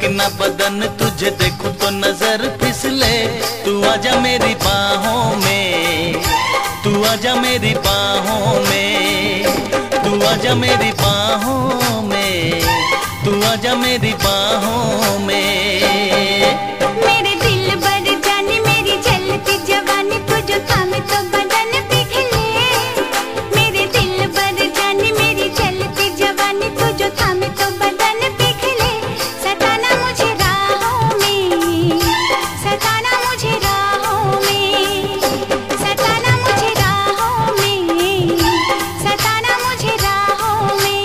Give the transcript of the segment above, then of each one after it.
चिकना बदन, तुझे देखूं तो नजर फिसले। तू आजा मेरी बाहों में, तू आजा मेरी बाहों में, तू आजा मेरी बाहों में, तू आजा मेरी बाहों में। मेरे दिल भर जाने मेरी जलती जवानी, तुझे थामे तो बदन पिघले। मेरे दिल भर जाने मेरी जलती जवानी, तुझे थामे तो बदन पिघले। सताना मुझे राहों में, सताना मुझे राहों में, सताना मुझे राहों में, सताना मुझे राहों में।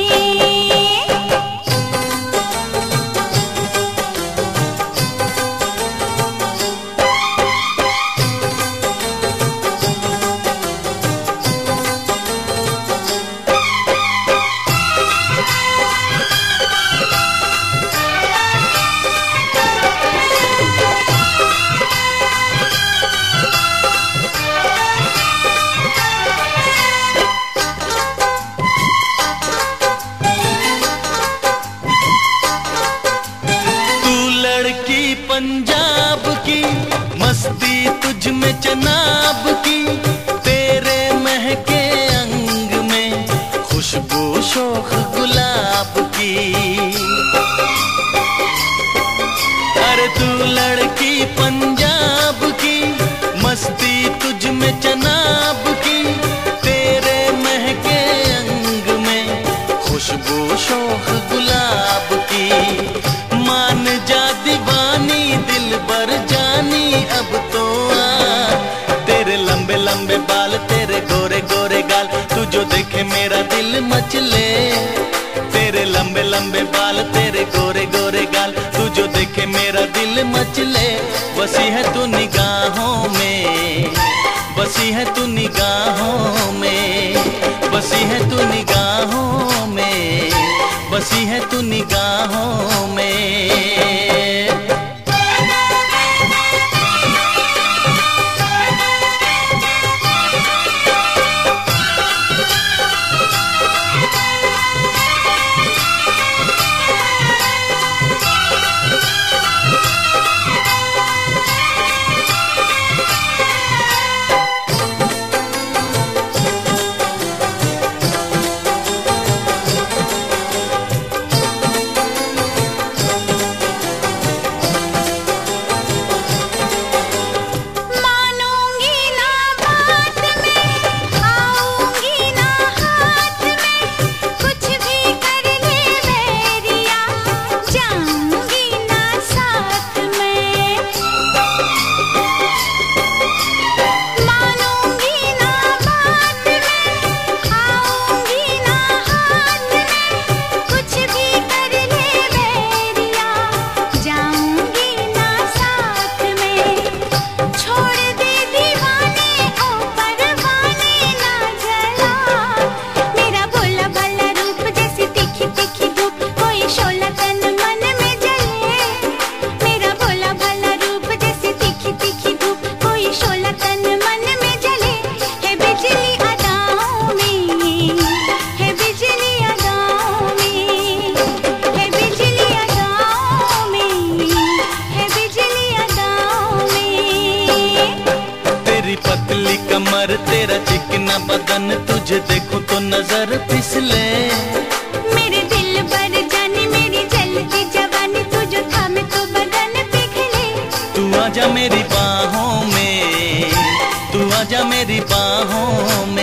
पंजाब की मस्ती तुझ में चनाब की, तेरे महके अंग में खुशबू शोख गुलाब की। अरे तू लड़की पंजाब की, मस्ती तुझ में चनाब की, तेरे महके अंग में खुशबू शोख गुलाब की। मान जा दीवानी दिल बर जानी अब तो आ, तेरे लंबे लंबे बाल, तेरे गोरे गोरे गाल, तू जो देखे मेरा दिल मचले। तेरे लंबे लंबे बाल, तेरे गोरे गोरे गाल, तू जो देखे मेरा दिल मचले। बसी है तू निगाहों में, बसी है तू निगाहों में, बसी है तू निगाहों में, बसी है तू निगाहों में। कमर तेरा चिकना बदन, तुझे देखूं तो नजर फिसले। मेरे दिल भर जाने मेरी जलती जवानी, तुझे थामे तो बदन पिघले। तू आजा मेरी बाहों में, तू आजा मेरी बाहों में।